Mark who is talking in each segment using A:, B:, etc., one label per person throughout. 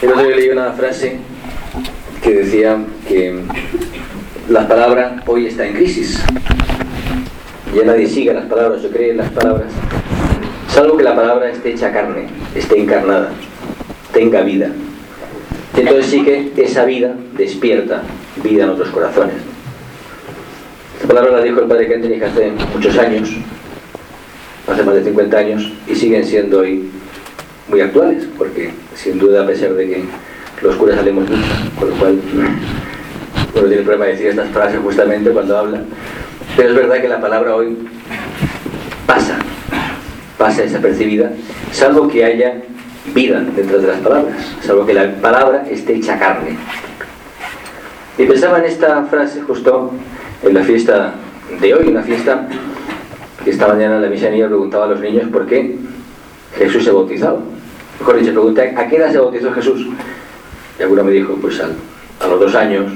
A: El otro día leí una frase que decía que la palabra hoy está en crisis. Ya nadie sigue las palabras o cree en las palabras, salvo que la palabra esté hecha carne, esté encarnada, tenga vida. Entonces sí que esa vida despierta vida en otros corazones. Esta palabra la dijo el padre Kentenich hace muchos años, hace más de 50 años, y siguen siendo hoy muy actuales, porque sin duda, a pesar de que los curas hablemos mucho, con lo cual uno tiene el problema de decir estas frases justamente cuando habla, pero es verdad que la palabra hoy pasa desapercibida, salvo que haya vida dentro de las palabras, salvo que la palabra esté hecha carne. Y pensaba en esta frase justo en la fiesta de hoy, una fiesta que esta mañana en la misa niña preguntaba a los niños por qué Jesús se bautizaba. Mejor dicho, pregunté, ¿a qué edad se bautizó Jesús? Y alguno me dijo, pues a los 2 años.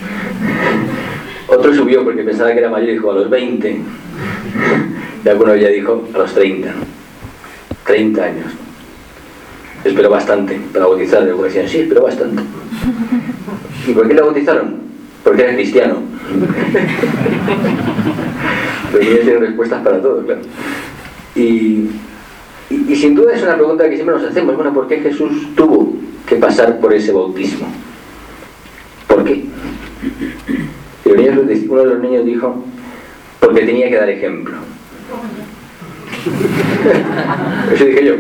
A: Otro subió porque pensaba que era mayor y dijo, a los 20. Y alguno ya dijo, a los 30. 30 años. Esperó bastante para bautizar. Y algunos decían, sí, esperó bastante. ¿Y por qué le bautizaron? Porque era cristiano. Los niños tienen respuestas para todo, claro. Y sin duda es una pregunta que siempre nos hacemos. Bueno, ¿por qué Jesús tuvo que pasar por ese bautismo? ¿Por qué? Y uno de los niños dijo, porque tenía que dar ejemplo. Eso dije yo.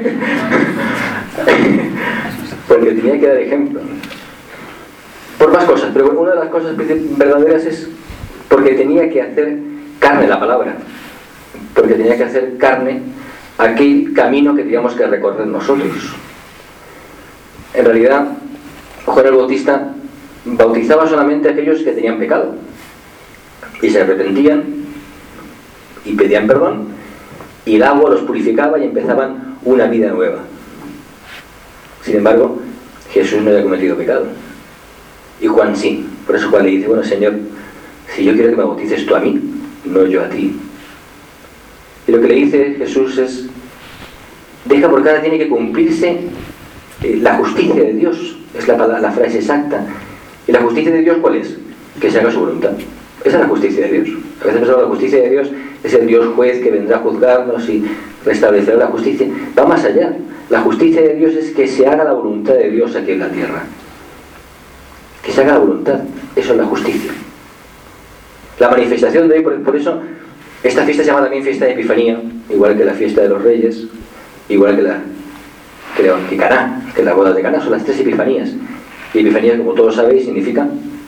A: Porque tenía que dar ejemplo. Por más cosas, pero una de las cosas verdaderas es porque tenía que hacer carne la palabra. Porque tenía que hacer carne aquel camino que teníamos que recorrer nosotros. En realidad, Juan el Bautista bautizaba solamente a aquellos que tenían pecado y se arrepentían y pedían perdón, y el agua los purificaba y empezaban una vida nueva. Sin embargo, Jesús no había cometido pecado y Juan sí. Por eso Juan le dice, bueno, Señor, si yo quiero que me bautices tú a mí, no yo a ti. Y lo que le dice Jesús es, deja, porque ahora tiene que cumplirse la justicia de Dios. Es la frase exacta. ¿Y la justicia de Dios cuál es? Que se haga su voluntad. Esa es la justicia de Dios. A veces pensamos que la justicia de Dios es el Dios juez que vendrá a juzgarnos y restablecerá la justicia. Va más allá. La justicia de Dios es que se haga la voluntad de Dios aquí en la tierra. Que se haga la voluntad. Eso es la justicia. La manifestación de hoy, por eso esta fiesta se llama también fiesta de Epifanía, igual que la fiesta de los Reyes, igual que Caná, que la boda de Caná. Son las 3 Epifanías. Y Epifanía, como todos sabéis, significa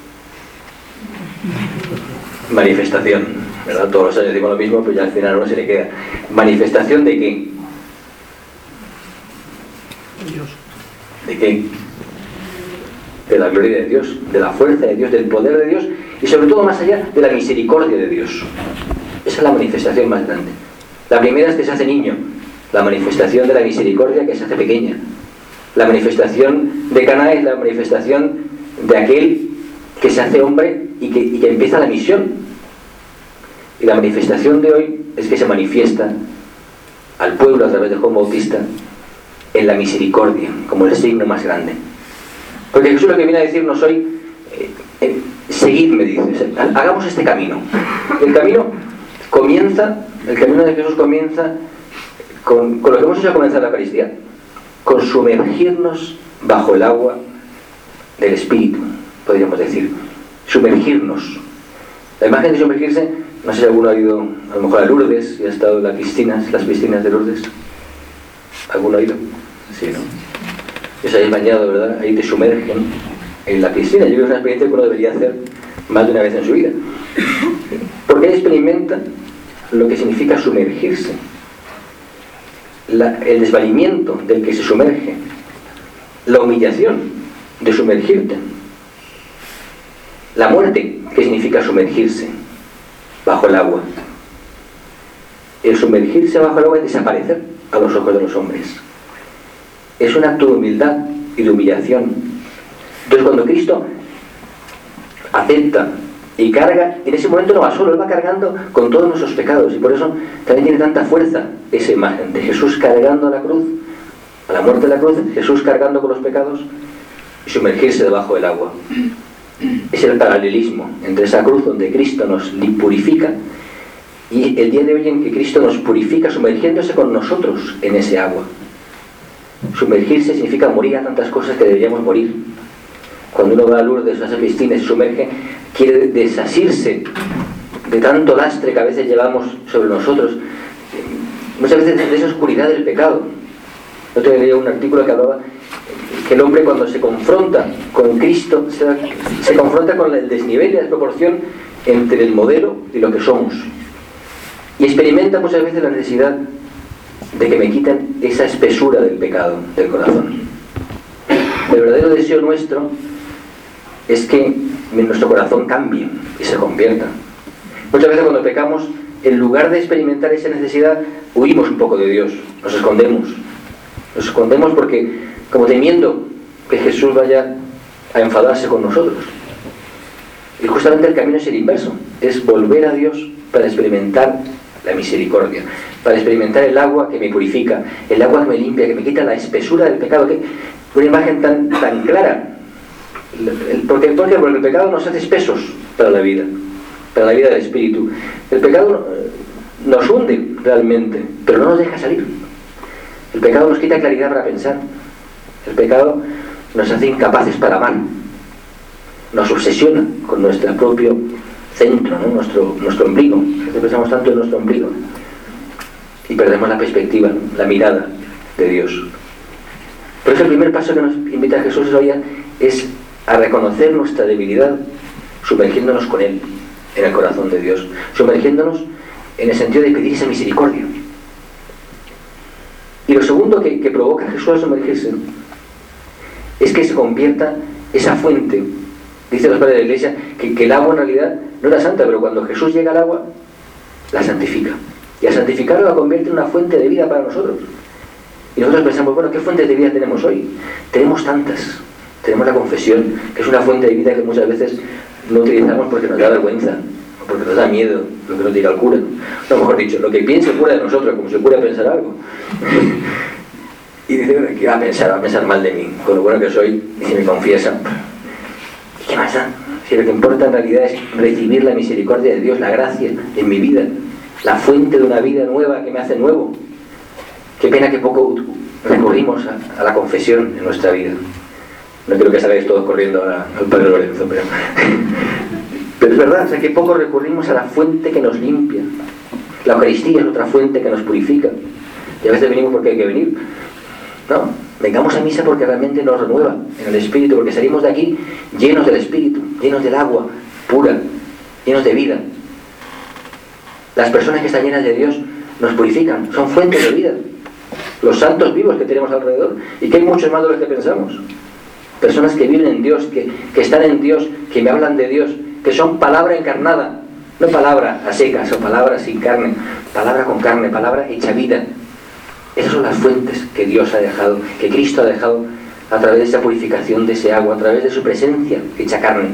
A: manifestación, ¿verdad? Todos los años decimos lo mismo, pero ya al final a uno se le queda. ¿Manifestación de qué?
B: Dios.
A: ¿De qué? De la gloria de Dios, de la fuerza de Dios, del poder de Dios y sobre todo más allá de la misericordia de Dios. Esa es la manifestación más grande. La primera es que se hace niño, la manifestación de la misericordia que se hace pequeña. La manifestación de Caná es la manifestación de aquel que se hace hombre y que empieza la misión. Y la manifestación de hoy es que se manifiesta al pueblo a través de Juan Bautista en la misericordia, como el signo más grande. Porque Jesús lo que viene a decirnos hoy, seguidme, dice, hagamos este camino. El camino de Jesús comienza con lo que hemos hecho al comenzar la Eucaristía, con sumergirnos bajo el agua del Espíritu, podríamos decir. Sumergirnos. La imagen de sumergirse, no sé si alguno ha ido a lo mejor a Lourdes y ha estado en las piscinas de Lourdes. ¿Alguno ha ido? Sí, ¿no? Os habéis bañado, ¿verdad? Ahí te sumergen en la piscina. Yo creo que es una experiencia que uno debería hacer más de una vez en su vida. Porque él experimenta lo que significa sumergirse. El desvalimiento del que se sumerge, la humillación de sumergirte, la muerte que significa sumergirse bajo el agua. El sumergirse bajo el agua es desaparecer a los ojos de los hombres. Es un acto de humildad y de humillación. Entonces cuando Cristo acepta y carga, en ese momento no va solo, él va cargando con todos nuestros pecados, y por eso también tiene tanta fuerza esa imagen de Jesús cargando la cruz a la muerte de la cruz, Jesús cargando con los pecados y sumergirse debajo del agua. Es el paralelismo entre esa cruz donde Cristo nos purifica y el día de hoy en que Cristo nos purifica sumergiéndose con nosotros en ese agua. Sumergirse significa morir a tantas cosas que deberíamos morir. Cuando uno va a Lourdes, a esa piscina y se sumerge, quiere desasirse de tanto lastre que a veces llevamos sobre nosotros, muchas veces de esa oscuridad del pecado. Yo te leía un artículo que hablaba que el hombre, cuando se confronta con Cristo, se confronta con el desnivel y la desproporción entre el modelo y lo que somos, y experimenta muchas veces la necesidad de que me quiten esa espesura del pecado del corazón. El verdadero deseo nuestro es que nuestro corazón cambie y se convierta. Muchas veces cuando pecamos, en lugar de experimentar esa necesidad, huimos un poco de Dios, nos escondemos. Nos escondemos porque, como temiendo que Jesús vaya a enfadarse con nosotros. Y justamente el camino es el inverso, es volver a Dios para experimentar la misericordia, para experimentar el agua que me purifica, el agua que me limpia, que me quita la espesura del pecado. Que una imagen tan clara. Porque el pecado nos hace espesos para la vida del espíritu. El pecado nos hunde realmente, pero no nos deja salir. El pecado nos quita claridad para pensar. El pecado nos hace incapaces para amar. Nos obsesiona con nuestro propio centro, ¿no? nuestro ombligo. A veces pensamos tanto en nuestro ombligo y perdemos la perspectiva, la mirada de Dios. Por eso el primer paso que nos invita Jesús hoy es a reconocer nuestra debilidad, sumergiéndonos con Él en el corazón de Dios, sumergiéndonos en el sentido de pedir esa misericordia. Y lo segundo que provoca a Jesús al sumergirse es que se convierta esa fuente. Dice los padres de la Iglesia que el agua en realidad no era santa, pero cuando Jesús llega al agua, la santifica. Y al santificarla la convierte en una fuente de vida para nosotros. Y nosotros pensamos, bueno, ¿qué fuentes de vida tenemos hoy? Tenemos tantas. Tenemos la confesión, que es una fuente de vida que muchas veces no utilizamos porque nos da vergüenza, o porque nos da miedo lo que nos diga el cura. No, mejor dicho, lo que piense el cura de nosotros, como si el cura pensara algo. Y dice, bueno, ¿qué va a pensar mal de mí? Con lo bueno que soy, y si me confiesa. ¿Y qué más da? Si lo que importa en realidad es recibir la misericordia de Dios, la gracia en mi vida, la fuente de una vida nueva que me hace nuevo. Qué pena que poco recurrimos a la confesión en nuestra vida. No quiero que salgáis todos corriendo al Padre Lorenzo, pero es verdad, o sea, que poco recurrimos a la fuente que nos limpia. La Eucaristía es otra fuente que nos purifica. Y a veces venimos porque hay que venir. No, vengamos a misa porque realmente nos renueva en el Espíritu, porque salimos de aquí llenos del Espíritu, llenos del agua pura, llenos de vida. Las personas que están llenas de Dios nos purifican, son fuentes de vida. Los santos vivos que tenemos alrededor, y que hay muchos más de los que pensamos. Personas que viven en Dios, que están en Dios, que me hablan de Dios, que son palabra encarnada, no palabra a secas o palabra sin carne, palabra con carne, palabra hecha vida. Esas son las fuentes que Dios ha dejado, que Cristo ha dejado a través de esa purificación de ese agua, a través de su presencia hecha carne.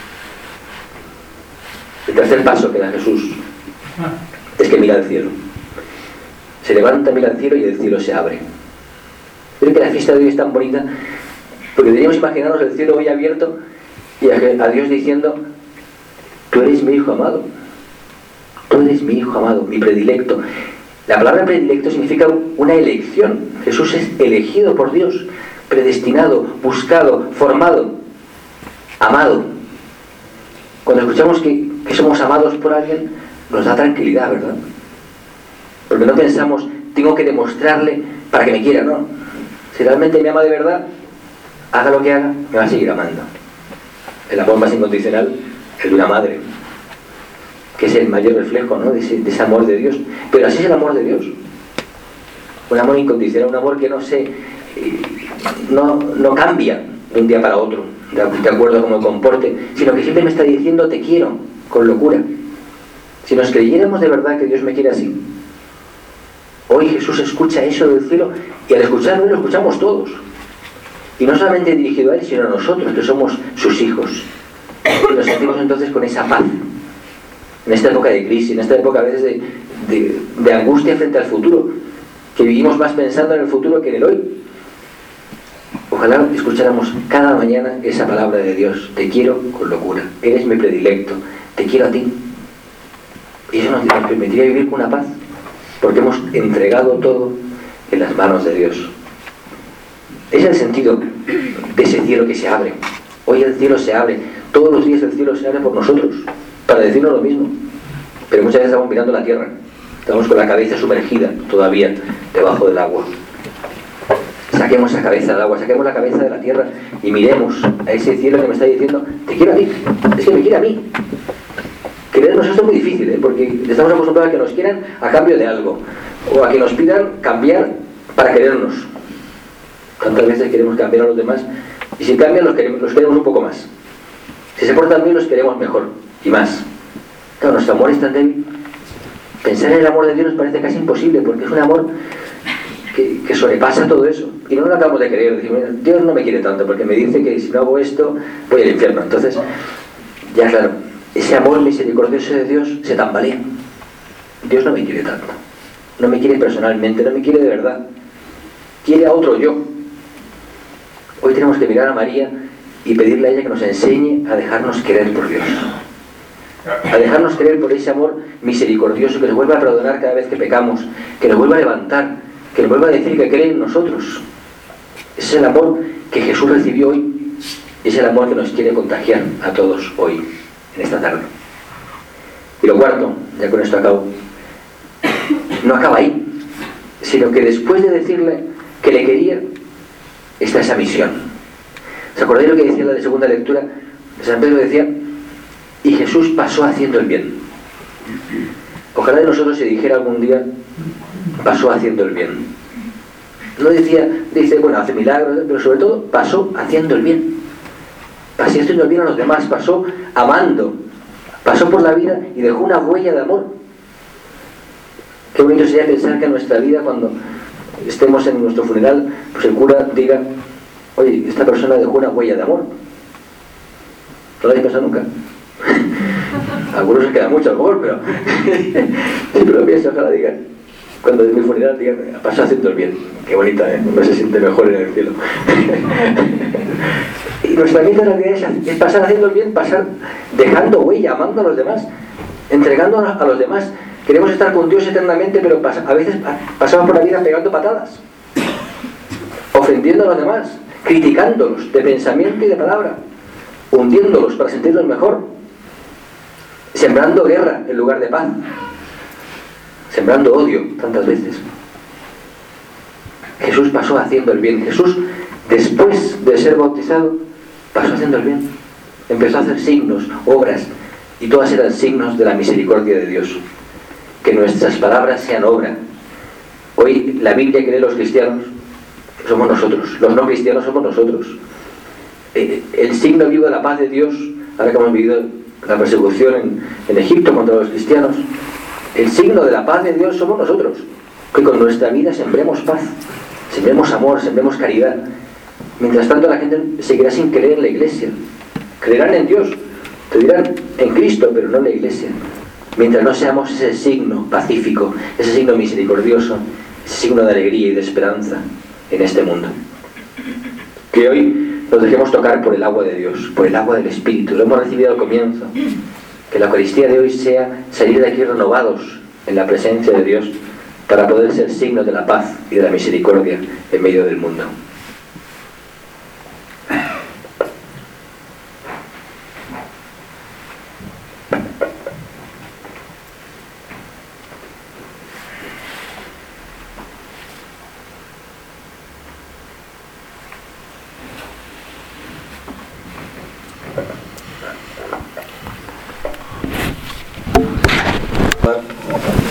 A: El tercer paso que da Jesús es que mira al cielo. Se levanta, mira al cielo y el cielo se abre. Creo que la fiesta de hoy es tan bonita porque deberíamos imaginarnos el cielo hoy abierto y a Dios diciendo: tú eres mi hijo amado, tú eres mi hijo amado, mi predilecto. La palabra predilecto significa una elección. Jesús es elegido por Dios, predestinado, buscado, formado, amado. Cuando escuchamos que somos amados por alguien, nos da tranquilidad, ¿verdad? Porque no pensamos, tengo que demostrarle para que me quiera, ¿no? Si realmente me ama de verdad, haga lo que haga, me va a seguir amando. El amor más incondicional es de una madre, que es el mayor reflejo, ¿no? de ese amor de Dios. Pero así es el amor de Dios. Un amor incondicional, un amor que no cambia de un día para otro, de acuerdo a cómo me comporte, sino que siempre me está diciendo te quiero, con locura. Si nos creyéramos de verdad que Dios me quiere así, hoy Jesús escucha eso del cielo, y al escucharlo lo escuchamos todos. Y no solamente dirigido a Él, sino a nosotros, que somos sus hijos. Y nos sentimos entonces con esa paz. En esta época de crisis, en esta época a veces de angustia frente al futuro, que vivimos más pensando en el futuro que en el hoy. Ojalá escucháramos cada mañana esa palabra de Dios: te quiero con locura, eres mi predilecto, te quiero a ti. Y eso nos permitiría vivir con una paz, porque hemos entregado todo en las manos de Dios. Ese es el sentido de ese cielo que se abre. Hoy el cielo se abre, todos los días el cielo se abre por nosotros, para decirnos lo mismo. Pero muchas veces estamos mirando la tierra, estamos con la cabeza sumergida todavía debajo del agua. Saquemos la cabeza del agua, saquemos la cabeza de la tierra y miremos a ese cielo que me está diciendo: te quiero a ti, es que me quiere a mí. Querernos esto es muy difícil, porque estamos acostumbrados a que nos quieran a cambio de algo, o a que nos pidan cambiar para querernos. Tantas veces queremos cambiar a los demás, y si cambian los queremos un poco más. Si se portan bien los queremos mejor y más. Claro, nuestro amor es tan débil. Pensar en el amor de Dios nos parece casi imposible, porque es un amor que sobrepasa todo eso. Y no lo acabamos de creer. Decimos: Dios no me quiere tanto, porque me dice que si no hago esto voy al infierno. Entonces, ya claro, ese amor misericordioso de Dios se tambalea. Dios no me quiere tanto, no me quiere personalmente, no me quiere de verdad, quiere a otro yo. Hoy tenemos que mirar a María y pedirle a ella que nos enseñe a dejarnos querer por Dios, a dejarnos querer por ese amor misericordioso que nos vuelva a perdonar cada vez que pecamos, que nos vuelva a levantar, que nos vuelva a decir que cree en nosotros. Ese es el amor que Jesús recibió hoy, y es el amor que nos quiere contagiar a todos hoy, en esta tarde. Y lo cuarto, ya con esto acabo, no acaba ahí, sino que después de decirle que le quería, está esa misión. ¿Os acordáis lo que decía en la de segunda lectura? San Pedro decía: y Jesús pasó haciendo el bien. Ojalá de nosotros se dijera algún día: pasó haciendo el bien. No dice, bueno, hace milagros, pero sobre todo pasó haciendo el bien. Pasó haciendo el bien a los demás, pasó amando, pasó por la vida y dejó una huella de amor. Qué bonito sería pensar que en nuestra vida, cuando estemos en nuestro funeral, pues el cura diga: oye, esta persona dejó una huella de amor. ¿No lo habéis pensado nunca? Algunos se queda mucho a lo mejor, pero siempre lo pienso, ojalá digan, cuando en mi funeral digan: pasó haciendo el bien. Qué bonita, ¿eh? Uno se siente mejor en el cielo. Y nuestra vida en realidad es pasar haciendo el bien, pasar dejando huella, amando a los demás, entregándonos a los demás. Queremos estar con Dios eternamente, pero a veces pasamos por la vida pegando patadas, ofendiendo a los demás, criticándolos de pensamiento y de palabra, hundiéndolos para sentirlos mejor, sembrando guerra en lugar de paz, sembrando odio tantas veces. Jesús pasó haciendo el bien. Jesús, después de ser bautizado, pasó haciendo el bien. Empezó a hacer signos, obras, y todas eran signos de la misericordia de Dios. Que nuestras palabras sean obra. Hoy la Biblia que leen los cristianos somos nosotros, los no cristianos somos nosotros. El signo vivo de la paz de Dios, ahora que hemos vivido la persecución en Egipto contra los cristianos, el signo de la paz de Dios somos nosotros. Que con nuestra vida sembremos paz, sembremos amor, sembremos caridad. Mientras tanto la gente seguirá sin creer en la iglesia. Creerán en Dios, te dirán en Cristo, pero no en la iglesia. Mientras no seamos ese signo pacífico, ese signo misericordioso, ese signo de alegría y de esperanza en este mundo. Que hoy nos dejemos tocar por el agua de Dios, por el agua del Espíritu. Lo hemos recibido al comienzo. Que la Eucaristía de hoy sea salir de aquí renovados en la presencia de Dios, para poder ser signos de la paz y de la misericordia en medio del mundo.